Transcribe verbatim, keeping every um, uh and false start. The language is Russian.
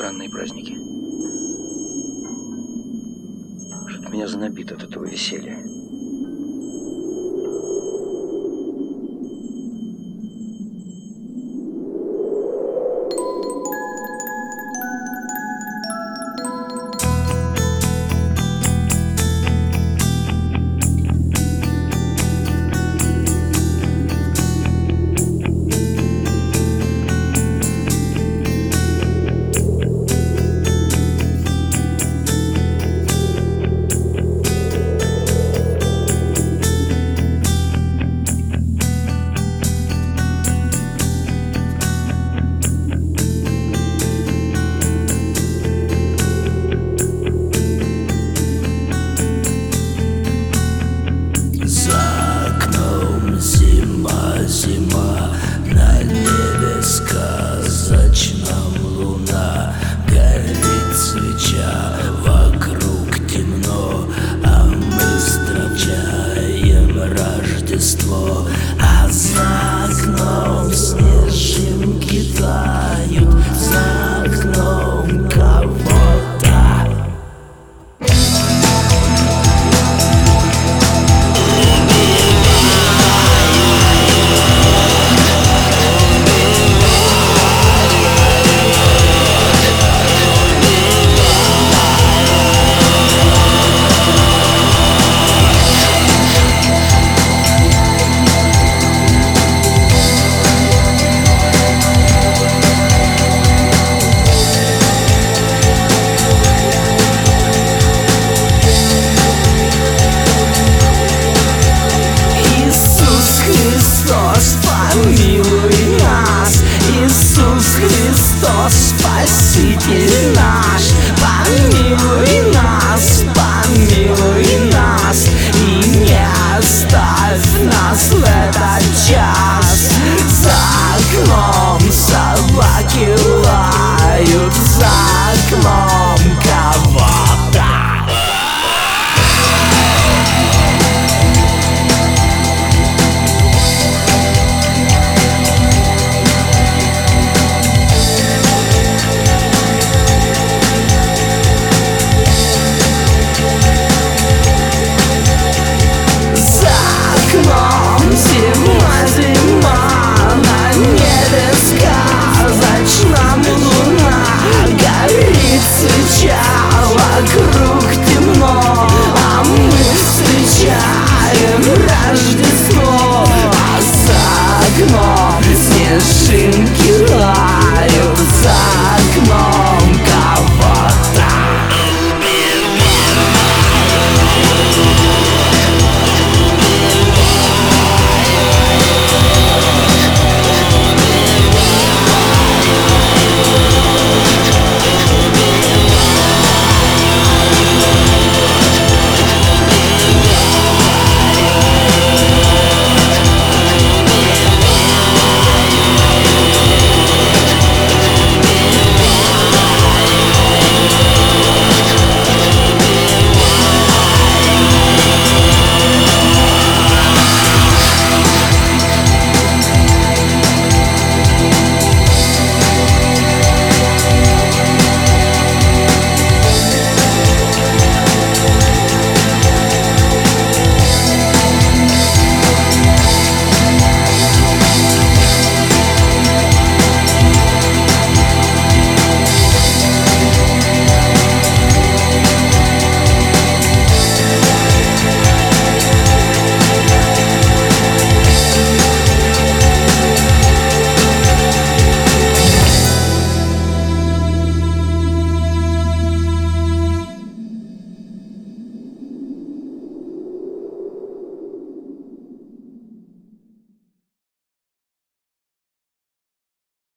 странные праздники. Что-то меня знобит от этого веселья. Зима, на небе сказочном луна, горит свеча, вокруг темно, а мы встречаем Рождество, а за окном снежинки тают, за окном кого-то. Помилуй нас, Иисус Христос, Спаситель наш. Помилуй нас, помилуй нас, и не оставь нас в этот час. За окном собаки лают,